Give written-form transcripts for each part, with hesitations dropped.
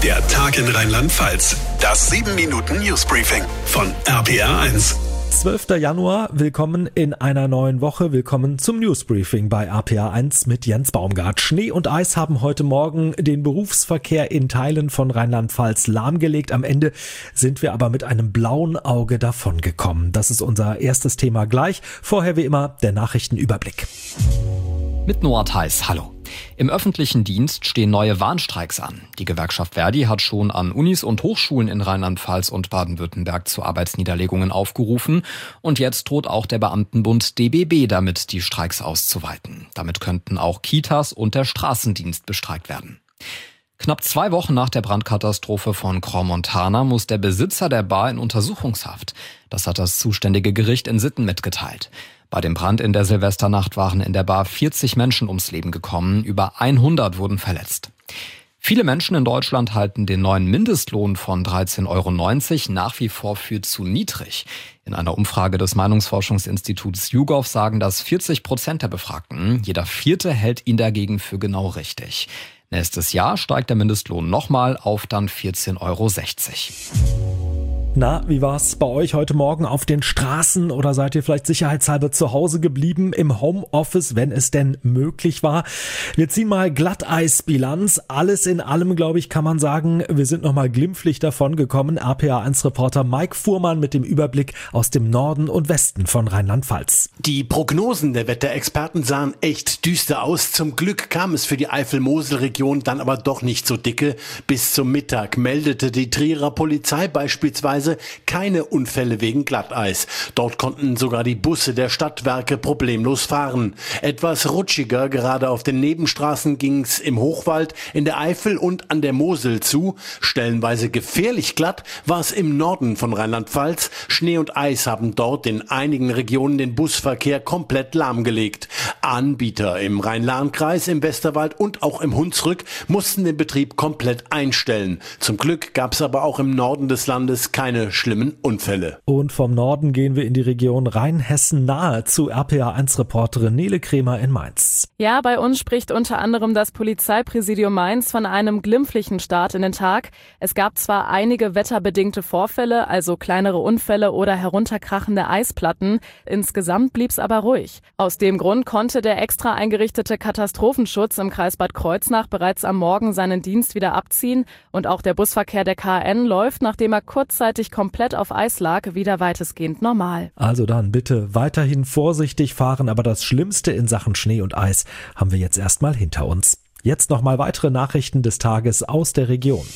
Der Tag in Rheinland-Pfalz. Das 7-Minuten-Newsbriefing von RPR1. 12. Januar, willkommen in einer neuen Woche, willkommen zum Newsbriefing bei RPR1 mit Jens Baumgart. Schnee und Eis haben heute Morgen den Berufsverkehr in Teilen von Rheinland-Pfalz lahmgelegt. Am Ende sind wir aber mit einem blauen Auge davongekommen. Das ist unser erstes Thema gleich. Vorher wie immer der Nachrichtenüberblick. Mit Noah Theis, hallo. Im öffentlichen Dienst stehen neue Warnstreiks an. Die Gewerkschaft Verdi hat schon an Unis und Hochschulen in Rheinland-Pfalz und Baden-Württemberg zu Arbeitsniederlegungen aufgerufen. Und jetzt droht auch der Beamtenbund DBB damit, die Streiks auszuweiten. Damit könnten auch Kitas und der Straßendienst bestreikt werden. Knapp 2 Wochen nach der Brandkatastrophe von Crans-Montana muss der Besitzer der Bar in Untersuchungshaft. Das hat das zuständige Gericht in Sitten mitgeteilt. Bei dem Brand in der Silvesternacht waren in der Bar 40 Menschen ums Leben gekommen, über 100 wurden verletzt. Viele Menschen in Deutschland halten den neuen Mindestlohn von 13,90 € nach wie vor für zu niedrig. In einer Umfrage des Meinungsforschungsinstituts YouGov sagen das 40% der Befragten. Jeder Vierte hält ihn dagegen für genau richtig. Nächstes Jahr steigt der Mindestlohn nochmal auf dann 14,60 €. Na, wie war's bei euch heute Morgen auf den Straßen oder seid ihr vielleicht sicherheitshalber zu Hause geblieben im Homeoffice, wenn es denn möglich war? Wir ziehen mal Glatteisbilanz. Alles in allem, glaube ich, kann man sagen, wir sind nochmal glimpflich davon gekommen. RPA1-Reporter Mike Fuhrmann mit dem Überblick aus dem Norden und Westen von Rheinland-Pfalz. Die Prognosen der Wetterexperten sahen echt düster aus. Zum Glück kam es für die Eifel-Mosel-Region dann aber doch nicht so dicke. Bis zum Mittag meldete die Trierer Polizei beispielsweise keine Unfälle wegen Glatteis. Dort konnten sogar die Busse der Stadtwerke problemlos fahren. Etwas rutschiger, gerade auf den Nebenstraßen, ging's im Hochwald, in der Eifel und an der Mosel zu. Stellenweise gefährlich glatt war es im Norden von Rheinland-Pfalz. Schnee und Eis haben dort in einigen Regionen den Busverkehr komplett lahmgelegt. Anbieter im Rhein-Lahn-Kreis, im Westerwald und auch im Hunsrück mussten den Betrieb komplett einstellen. Zum Glück gab es aber auch im Norden des Landes keine schlimmen Unfälle. Und vom Norden gehen wir in die Region Rheinhessen nahe zu RPA1-Reporterin Nele Kremer in Mainz. Ja, bei uns spricht unter anderem das Polizeipräsidium Mainz von einem glimpflichen Start in den Tag. Es gab zwar einige wetterbedingte Vorfälle, also kleinere Unfälle oder herunterkrachende Eisplatten. Insgesamt blieb's aber ruhig. Aus dem Grund konnte der extra eingerichtete Katastrophenschutz im Kreis Bad Kreuznach bereits am Morgen seinen Dienst wieder abziehen und auch der Busverkehr der KN läuft, nachdem er kurzzeitig komplett auf Eis lag, wieder weitestgehend normal. Also dann bitte weiterhin vorsichtig fahren, aber das Schlimmste in Sachen Schnee und Eis haben wir jetzt erstmal hinter uns. Jetzt nochmal weitere Nachrichten des Tages aus der Region.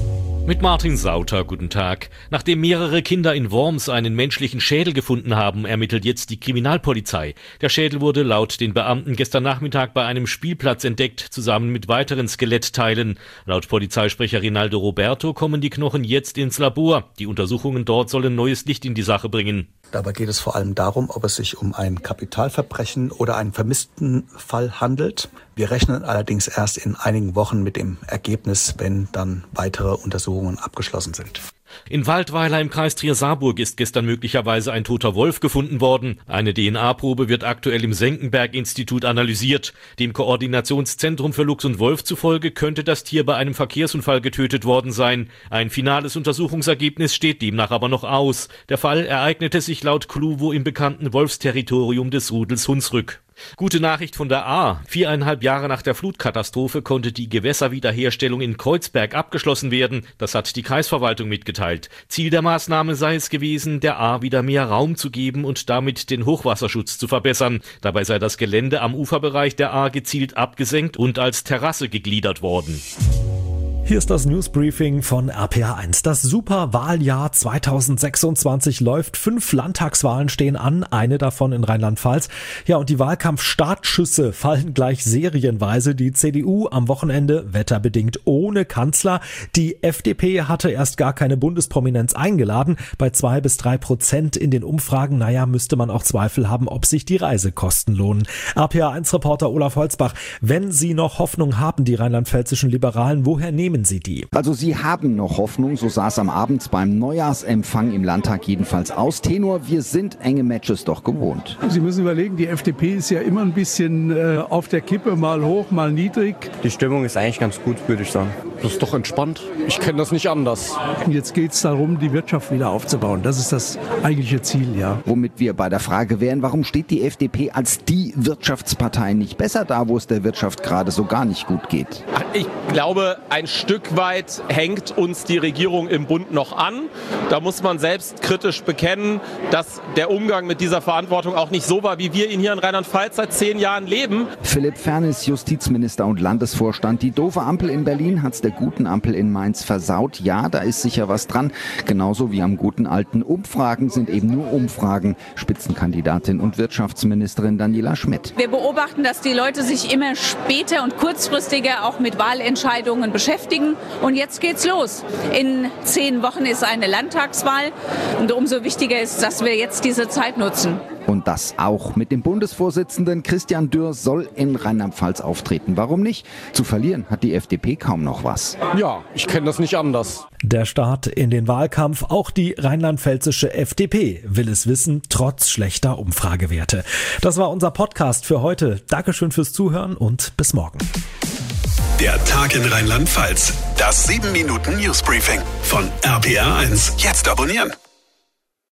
Mit Martin Sauter, guten Tag. Nachdem mehrere Kinder in Worms einen menschlichen Schädel gefunden haben, ermittelt jetzt die Kriminalpolizei. Der Schädel wurde laut den Beamten gestern Nachmittag bei einem Spielplatz entdeckt, zusammen mit weiteren Skelettteilen. Laut Polizeisprecher Rinaldo Roberto kommen die Knochen jetzt ins Labor. Die Untersuchungen dort sollen neues Licht in die Sache bringen. Dabei geht es vor allem darum, ob es sich um ein Kapitalverbrechen oder einen vermissten Fall handelt. Wir rechnen allerdings erst in einigen Wochen mit dem Ergebnis, wenn dann weitere Untersuchungen abgeschlossen sind. In Waldweiler im Kreis Trier-Saarburg ist gestern möglicherweise ein toter Wolf gefunden worden. Eine DNA-Probe wird aktuell im Senckenberg-Institut analysiert. Dem Koordinationszentrum für Luchs und Wolf zufolge könnte das Tier bei einem Verkehrsunfall getötet worden sein. Ein finales Untersuchungsergebnis steht demnach aber noch aus. Der Fall ereignete sich laut Kluwo im bekannten Wolfsterritorium des Rudels Hunsrück. Gute Nachricht von der A. 4,5 Jahre nach der Flutkatastrophe konnte die Gewässerwiederherstellung in Kreuzberg abgeschlossen werden. Das hat die Kreisverwaltung mitgeteilt. Ziel der Maßnahme sei es gewesen, der A wieder mehr Raum zu geben und damit den Hochwasserschutz zu verbessern. Dabei sei das Gelände am Uferbereich der A gezielt abgesenkt und als Terrasse gegliedert worden. Hier ist das Newsbriefing von RPA1. Das Superwahljahr 2026 läuft. 5 Landtagswahlen stehen an, eine davon in Rheinland-Pfalz. Ja, und die Wahlkampfstartschüsse fallen gleich serienweise. Die CDU am Wochenende wetterbedingt ohne Kanzler. Die FDP hatte erst gar keine Bundesprominenz eingeladen. Bei 2-3% in den Umfragen, müsste man auch Zweifel haben, ob sich die Reisekosten lohnen. RPA1-Reporter Olaf Holzbach, wenn Sie noch Hoffnung haben, die rheinland-pfälzischen Liberalen, woher nehmen sehen Sie die? Also Sie haben noch Hoffnung, so sah es am Abend beim Neujahrsempfang im Landtag jedenfalls aus. Tenor, wir sind enge Matches doch gewohnt. Sie müssen überlegen, die FDP ist ja immer ein bisschen auf der Kippe, mal hoch, mal niedrig. Die Stimmung ist eigentlich ganz gut, würde ich sagen. Das ist doch entspannt. Ich kenne das nicht anders. Jetzt geht es darum, die Wirtschaft wieder aufzubauen. Das ist das eigentliche Ziel, ja. Womit wir bei der Frage wären, warum steht die FDP als die Wirtschaftspartei nicht besser da, wo es der Wirtschaft gerade so gar nicht gut geht? Ich glaube, ein Stück weit hängt uns die Regierung im Bund noch an. Da muss man selbst kritisch bekennen, dass der Umgang mit dieser Verantwortung auch nicht so war, wie wir ihn hier in Rheinland-Pfalz seit 10 Jahren leben. Philipp Fernis, Justizminister und Landesvorstand. Die doofe Ampel in Berlin hat's der guten Ampel in Mainz versaut. Ja, da ist sicher was dran. Genauso wie am guten alten Umfragen sind eben nur Umfragen. Spitzenkandidatin und Wirtschaftsministerin Daniela Schmidt. Wir beobachten, dass die Leute sich immer später und kurzfristiger auch mit Wahlentscheidungen beschäftigen. Und jetzt geht's los. In 10 Wochen ist eine Landtagswahl. Und umso wichtiger ist, dass wir jetzt diese Zeit nutzen. Und das auch. Mit dem Bundesvorsitzenden Christian Dürr soll in Rheinland-Pfalz auftreten. Warum nicht? Zu verlieren hat die FDP kaum noch was. Ja, ich kenne das nicht anders. Der Start in den Wahlkampf, auch die rheinland-pfälzische FDP will es wissen, trotz schlechter Umfragewerte. Das war unser Podcast für heute. Dankeschön fürs Zuhören und bis morgen. Der Tag in Rheinland-Pfalz. Das 7-Minuten-Newsbriefing von RPR1. Jetzt abonnieren.